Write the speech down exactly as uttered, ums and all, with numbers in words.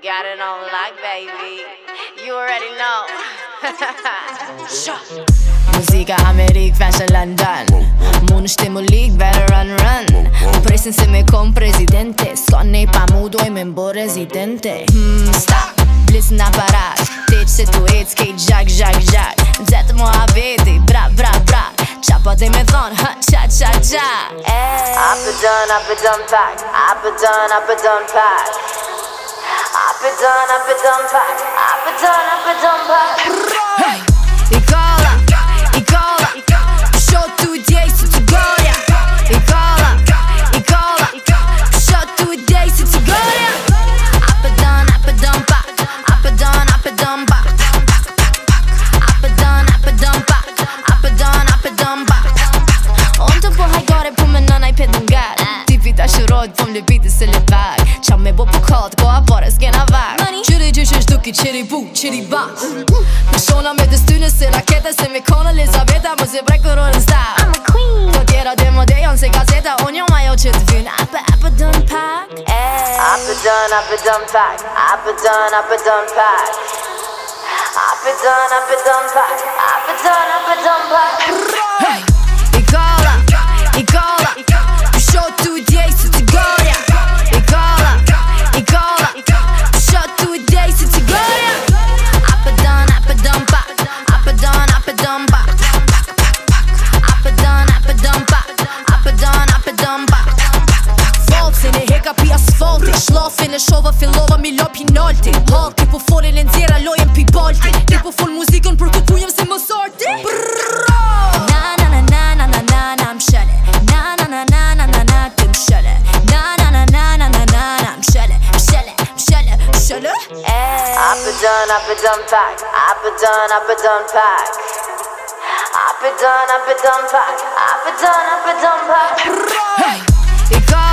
got it on lock, baby. You already know. Muzika Amerik, fashion London. Mu nishtimu lik, better run run. Mu presin se me kom prezidente. S'ka nej pa mu doj me mbo rezidente. Hmm, stop, blis në aparat. Teq se tu ec, kej gjak, gjak, gjak. Nxetë mu abeti, bra, bra, bra. Qa pa te me thon, ha, qa, qa, qa. Up and done, up and done pack. Up and done, up and done pack. Up and done, up and done pack. Up and done, up and done pack. Hey, i kolla, i kolla. Show tu i djej si të goja. I kolla, i kolla. Show tu i djej si të goja. Up and done, up and done pack. Up and done, up and done pack. Up and done, up and done pack. Up and done, up and done pack. On të po hajgare po me nëna i pedën gat. Tipi ta shurojt po m'le biti se le bag. Qa me bo po kat, ko a pare s'kena vag. Qyri gjysh është duki, qyri bu, qyri bas. Më shona me dëstyne se rakete. Se me kona Elizabeta, më se brek kërorën style. I'm a queen. Të tjera dhe më dejon se gazeta. Unë jom ajo që të vynë. Up and up and done pack. Up and done, up and done pack. Up and done, up and done pack. Up and done, up and done pack. Up and done, up and done pack. Hey, i kolla, i kolla. Show tu i djej si të goja. I kolla, i kolla. Show tu i djej si të goja. Up and done, up and done pack. Up and done, up and done pack. Up and done, up and done pack. Up and done, up and done pack. Voltsin e heka pi asfalti. Shlafin e shova fillova mi lopi nalti. Halti po folin e nxjera lojen pi balti. Ti po fol muzikën për këtë pujem si Mozarti. Na na na na na na na na mshele. Na na na na na na na ti mshele. Na na na na na na na na mshele. Mshele, mshele, mshele. Up and done, up and done pack. Up and done, up and done pack. Up and done, up and done pack. Up and done, up and done pack. Hey, i kolla.